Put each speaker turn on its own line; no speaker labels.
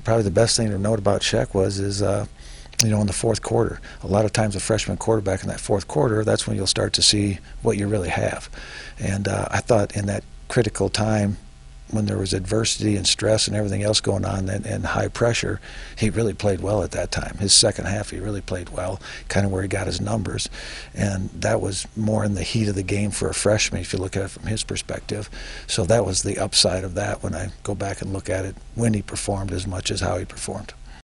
probably the best thing to note about Sheck is you know, in the fourth quarter. A lot of times a freshman quarterback in that fourth quarter, that's when you'll start to see what you really have. And I thought in that critical time when there was adversity and stress and everything else going on and high pressure, he really played well at that time. His second half, he really played well, kind of where he got his numbers. And that was more in the heat of the game for a freshman, if you look at it from his perspective. So that was the upside of that when I go back and look at it, when he performed as much as how he performed.